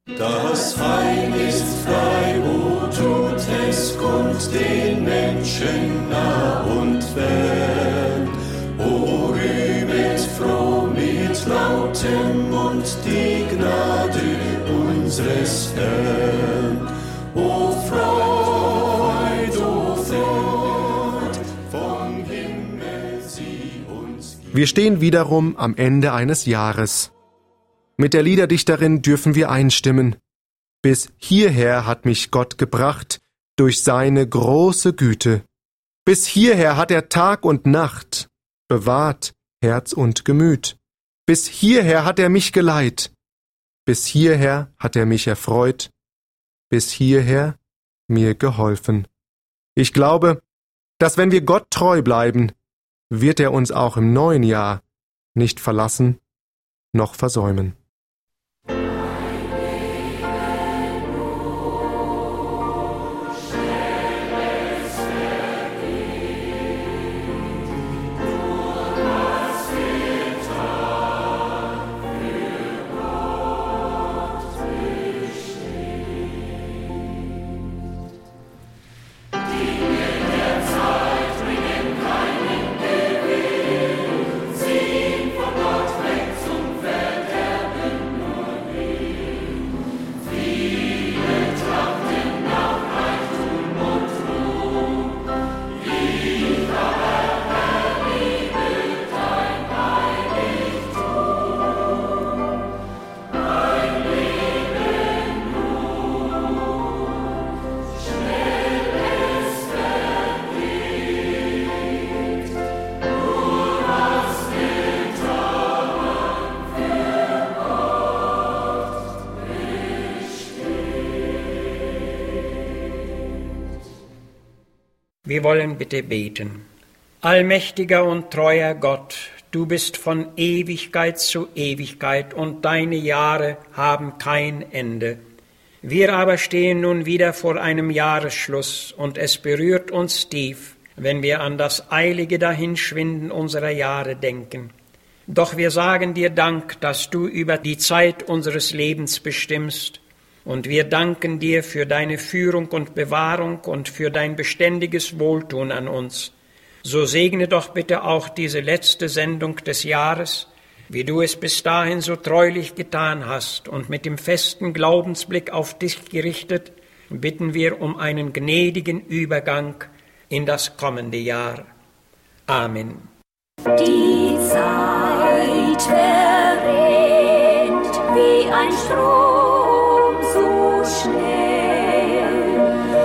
Das Heil ist frei, o tut es Gott den Menschen nah und fern. O rühmet froh mit lautem Mund die Gnade unseres Herrn. O Freud, vom Himmel sie uns gibt. Wir stehen wiederum am Ende eines Jahres. Mit der Liederdichterin dürfen wir einstimmen. Bis hierher hat mich Gott gebracht, durch seine große Güte. Bis hierher hat er Tag und Nacht bewahrt, Herz und Gemüt. Bis hierher hat er mich geleit. Bis hierher hat er mich erfreut. Bis hierher mir geholfen. Ich glaube, dass wenn wir Gott treu bleiben, wird er uns auch im neuen Jahr nicht verlassen noch versäumen. Wir wollen bitte beten. Allmächtiger und treuer Gott, du bist von Ewigkeit zu Ewigkeit und deine Jahre haben kein Ende. Wir aber stehen nun wieder vor einem Jahresschluss und es berührt uns tief, wenn wir an das eilige Dahinschwinden unserer Jahre denken. Doch wir sagen dir Dank, dass du über die Zeit unseres Lebens bestimmst. Und wir danken dir für deine Führung und Bewahrung und für dein beständiges Wohltun an uns. So segne doch bitte auch diese letzte Sendung des Jahres, wie du es bis dahin so treulich getan hast. Und mit dem festen Glaubensblick auf dich gerichtet, bitten wir um einen gnädigen Übergang in das kommende Jahr. Amen. Die Zeit verrinnt wie ein Strom so schnell.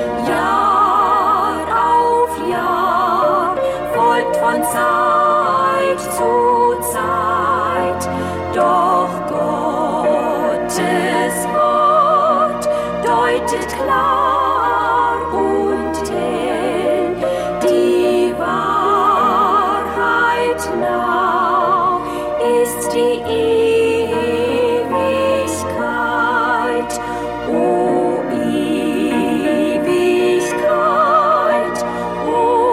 Jahr auf Jahr folgt von Zeit zu Zeit. Doch Gottes Wort deutet klar und hell die Wahrheit nah ist die Ewigkeit, o Ewigkeit, o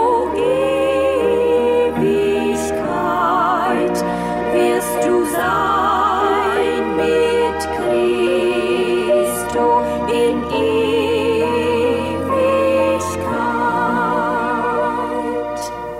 Ewigkeit, wirst du sein mit Christo in Ewigkeit.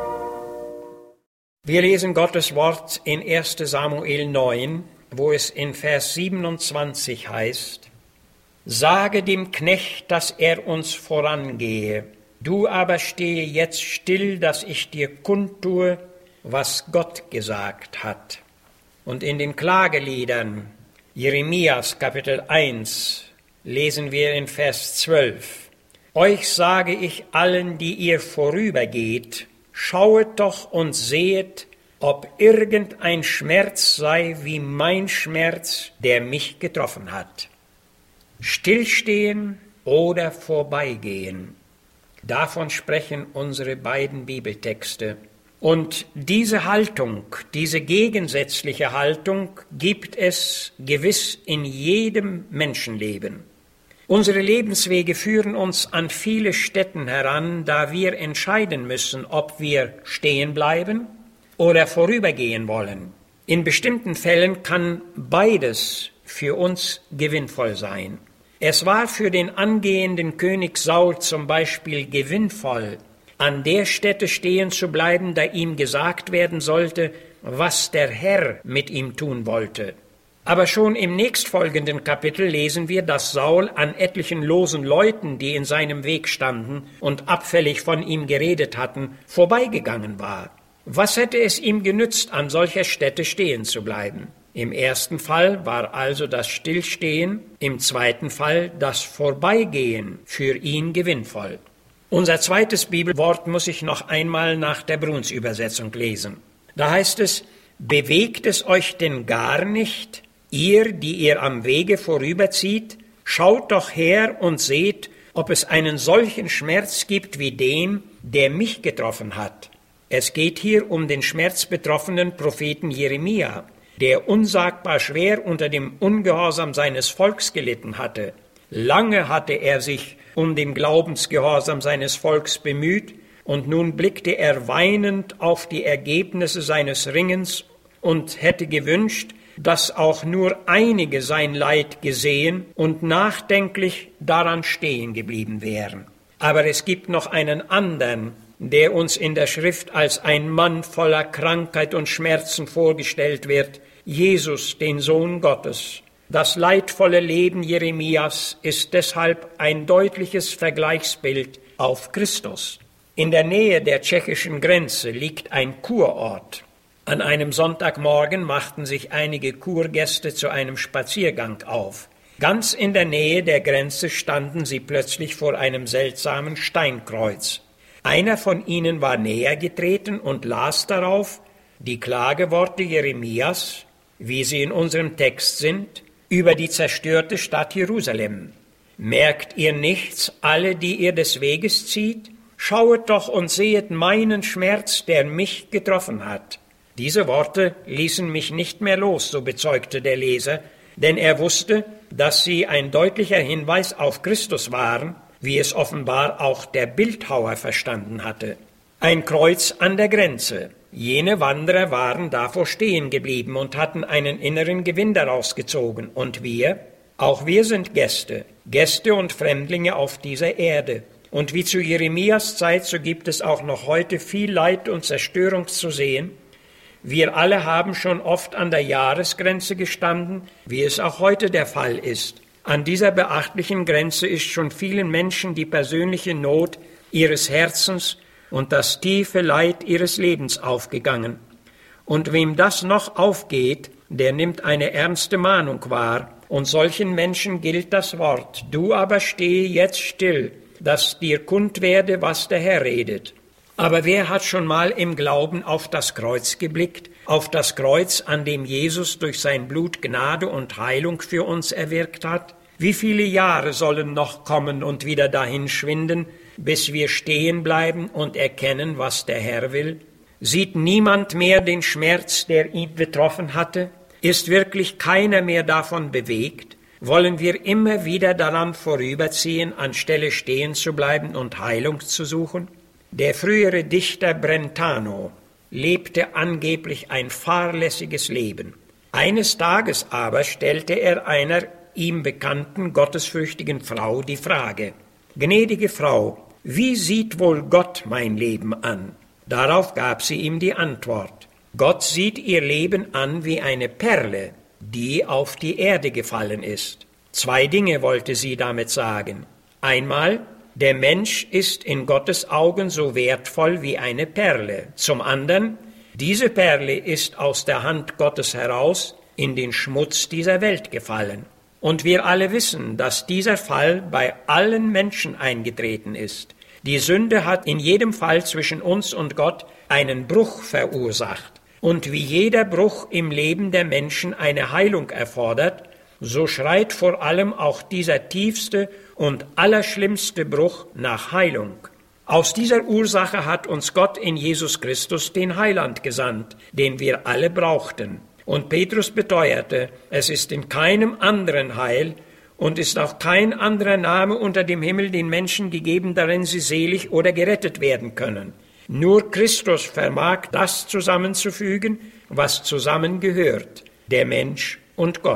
Wir lesen Gottes Wort in 1. Samuel 9, wo es in Vers 27 heißt: Sage dem Knecht, dass er uns vorangehe. Du aber stehe jetzt still, dass ich dir kundtue, was Gott gesagt hat. Und in den Klageliedern Jeremias Kapitel 1 lesen wir in Vers 12: Euch sage ich allen, die ihr vorübergeht, schauet doch und sehet, ob irgendein Schmerz sei wie mein Schmerz, der mich getroffen hat. Stillstehen oder vorbeigehen. Davon sprechen unsere beiden Bibeltexte. Und diese Haltung, diese gegensätzliche Haltung gibt es gewiss in jedem Menschenleben. Unsere Lebenswege führen uns an viele Stätten heran, da wir entscheiden müssen, ob wir stehen bleiben oder vorübergehen wollen. In bestimmten Fällen kann beides für uns gewinnvoll sein. Es war für den angehenden König Saul zum Beispiel gewinnvoll, an der Stätte stehen zu bleiben, da ihm gesagt werden sollte, was der Herr mit ihm tun wollte. Aber schon im nächstfolgenden Kapitel lesen wir, dass Saul an etlichen losen Leuten, die in seinem Weg standen und abfällig von ihm geredet hatten, vorbeigegangen war. Was hätte es ihm genützt, an solcher Stätte stehen zu bleiben? Im ersten Fall war also das Stillstehen, im zweiten Fall das Vorbeigehen für ihn gewinnvoll. Unser zweites Bibelwort muss ich noch einmal nach der Bruns-Übersetzung lesen. Da heißt es, bewegt es euch denn gar nicht, ihr, die ihr am Wege vorüberzieht, schaut doch her und seht, ob es einen solchen Schmerz gibt wie den, der mich getroffen hat. Es geht hier um den schmerzbetroffenen Propheten Jeremia, der unsagbar schwer unter dem Ungehorsam seines Volks gelitten hatte. Lange hatte er sich um den Glaubensgehorsam seines Volks bemüht, und nun blickte er weinend auf die Ergebnisse seines Ringens und hätte gewünscht, dass auch nur einige sein Leid gesehen und nachdenklich daran stehen geblieben wären. Aber es gibt noch einen anderen, der uns in der Schrift als ein Mann voller Krankheit und Schmerzen vorgestellt wird, Jesus, den Sohn Gottes. Das leidvolle Leben Jeremias ist deshalb ein deutliches Vergleichsbild auf Christus. In der Nähe der tschechischen Grenze liegt ein Kurort. An einem Sonntagmorgen machten sich einige Kurgäste zu einem Spaziergang auf. Ganz in der Nähe der Grenze standen sie plötzlich vor einem seltsamen Steinkreuz. Einer von ihnen war näher getreten und las darauf die Klageworte Jeremias, wie sie in unserem Text sind, über die zerstörte Stadt Jerusalem. Merkt ihr nichts, alle, die ihr des Weges zieht? Schauet doch und sehet meinen Schmerz, der mich getroffen hat. Diese Worte ließen mich nicht mehr los, so bezeugte der Leser, denn er wusste, dass sie ein deutlicher Hinweis auf Christus waren, wie es offenbar auch der Bildhauer verstanden hatte. Ein Kreuz an der Grenze. Jene Wanderer waren davor stehen geblieben und hatten einen inneren Gewinn daraus gezogen. Und wir? Auch wir sind Gäste und Fremdlinge auf dieser Erde. Und wie zu Jeremias Zeit, so gibt es auch noch heute viel Leid und Zerstörung zu sehen. Wir alle haben schon oft an der Jahresgrenze gestanden, wie es auch heute der Fall ist. An dieser beachtlichen Grenze ist schon vielen Menschen die persönliche Not ihres Herzens und das tiefe Leid ihres Lebens aufgegangen. Und wem das noch aufgeht, der nimmt eine ernste Mahnung wahr. Und solchen Menschen gilt das Wort: Du aber stehe jetzt still, dass dir kund werde, was der Herr redet. Aber wer hat schon mal im Glauben auf das Kreuz geblickt, auf das Kreuz, an dem Jesus durch sein Blut Gnade und Heilung für uns erwirkt hat? Wie viele Jahre sollen noch kommen und wieder dahin schwinden, bis wir stehen bleiben und erkennen, was der Herr will? Sieht niemand mehr den Schmerz, der ihn betroffen hatte? Ist wirklich keiner mehr davon bewegt? Wollen wir immer wieder daran vorüberziehen, anstelle stehen zu bleiben und Heilung zu suchen? Der frühere Dichter Brentano lebte angeblich ein fahrlässiges Leben. Eines Tages aber stellte er einer ihm bekannten gottesfürchtigen Frau die Frage: Gnädige Frau, wie sieht wohl Gott mein Leben an? Darauf gab sie ihm die Antwort: Gott sieht ihr Leben an wie eine Perle, die auf die Erde gefallen ist. Zwei Dinge wollte sie damit sagen. Einmal, der Mensch ist in Gottes Augen so wertvoll wie eine Perle. Zum anderen, diese Perle ist aus der Hand Gottes heraus in den Schmutz dieser Welt gefallen. Und wir alle wissen, dass dieser Fall bei allen Menschen eingetreten ist. Die Sünde hat in jedem Fall zwischen uns und Gott einen Bruch verursacht. Und wie jeder Bruch im Leben der Menschen eine Heilung erfordert, so schreit vor allem auch dieser tiefste und allerschlimmste Bruch nach Heilung. Aus dieser Ursache hat uns Gott in Jesus Christus den Heiland gesandt, den wir alle brauchten. Und Petrus beteuerte, es ist in keinem anderen Heil und ist auch kein anderer Name unter dem Himmel den Menschen gegeben, darin sie selig oder gerettet werden können. Nur Christus vermag das zusammenzufügen, was zusammengehört, der Mensch und Gott.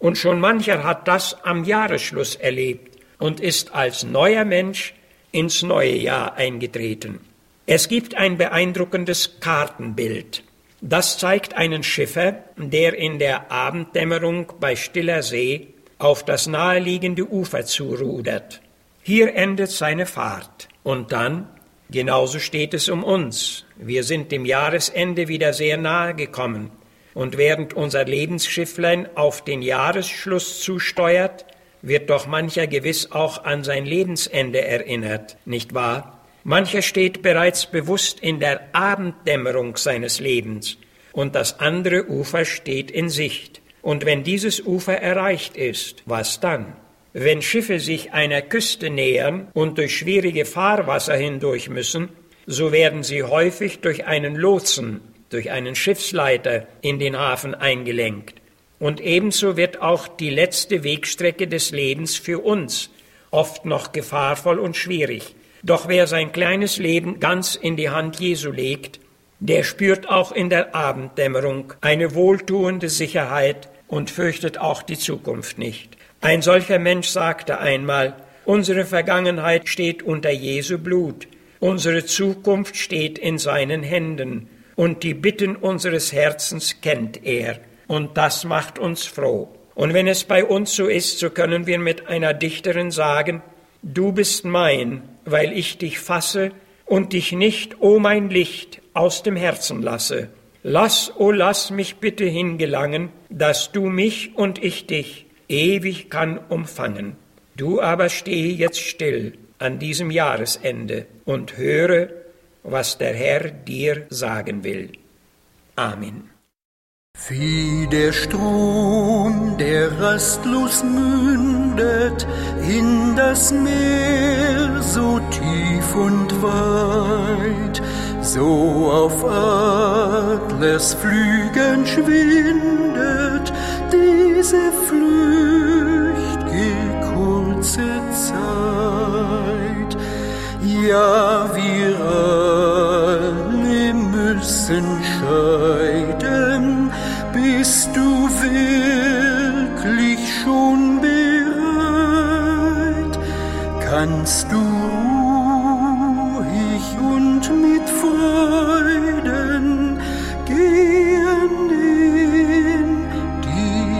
Und schon mancher hat das am Jahresschluss erlebt und ist als neuer Mensch ins neue Jahr eingetreten. Es gibt ein beeindruckendes Kartenbild. Das zeigt einen Schiffer, der in der Abenddämmerung bei stiller See auf das naheliegende Ufer zurudert. Hier endet seine Fahrt. Und dann, genauso steht es um uns. Wir sind dem Jahresende wieder sehr nahe gekommen. Und während unser Lebensschifflein auf den Jahresschluss zusteuert, wird doch mancher gewiss auch an sein Lebensende erinnert, nicht wahr? Mancher steht bereits bewusst in der Abenddämmerung seines Lebens und das andere Ufer steht in Sicht. Und wenn dieses Ufer erreicht ist, was dann? Wenn Schiffe sich einer Küste nähern und durch schwierige Fahrwasser hindurch müssen, so werden sie häufig durch einen Lotsen, durch einen Schiffsleiter in den Hafen eingelenkt. Und ebenso wird auch die letzte Wegstrecke des Lebens für uns oft noch gefahrvoll und schwierig. Doch wer sein kleines Leben ganz in die Hand Jesu legt, der spürt auch in der Abenddämmerung eine wohltuende Sicherheit und fürchtet auch die Zukunft nicht. Ein solcher Mensch sagte einmal, unsere Vergangenheit steht unter Jesu Blut, unsere Zukunft steht in seinen Händen und die Bitten unseres Herzens kennt er. Und das macht uns froh. Und wenn es bei uns so ist, so können wir mit einer Dichterin sagen, du bist mein, weil ich dich fasse und dich nicht, o mein Licht, aus dem Herzen lasse. Lass, o lass mich bitte hingelangen, dass du mich und ich dich ewig kann umfangen. Du aber stehe jetzt still an diesem Jahresende und höre, was der Herr dir sagen will. Amen. Wie der Strom, der rastlos mündet in das Meer, so tief und weit, so auf Adlers Flügeln schwindet diese flüchtige kurze Zeit. Ja, wir alle müssen scheiden. Bist du wirklich schon bereit? Kannst du ruhig und mit Freuden gehen in die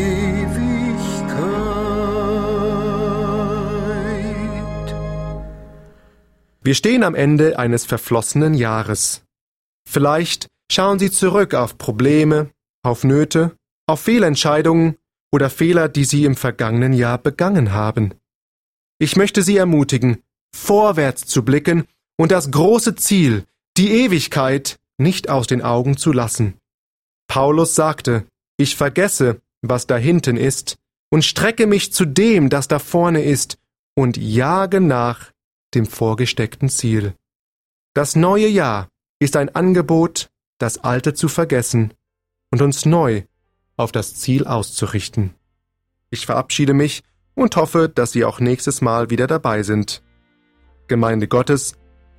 Ewigkeit? Wir stehen am Ende eines verflossenen Jahres. Vielleicht schauen Sie zurück auf Probleme, auf Nöte, auf Fehlentscheidungen oder Fehler, die Sie im vergangenen Jahr begangen haben. Ich möchte Sie ermutigen, vorwärts zu blicken und das große Ziel, die Ewigkeit, nicht aus den Augen zu lassen. Paulus sagte, ich vergesse, was da hinten ist, und strecke mich zu dem, das da vorne ist, und jage nach dem vorgesteckten Ziel. Das neue Jahr ist ein Angebot, das Alte zu vergessen und uns neu auf das Ziel auszurichten. Ich verabschiede mich und hoffe, dass Sie auch nächstes Mal wieder dabei sind. Gemeinde Gottes,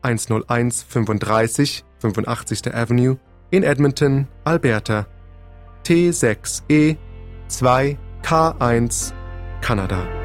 10135 85. Avenue in Edmonton, Alberta, T6E 2K1, Kanada.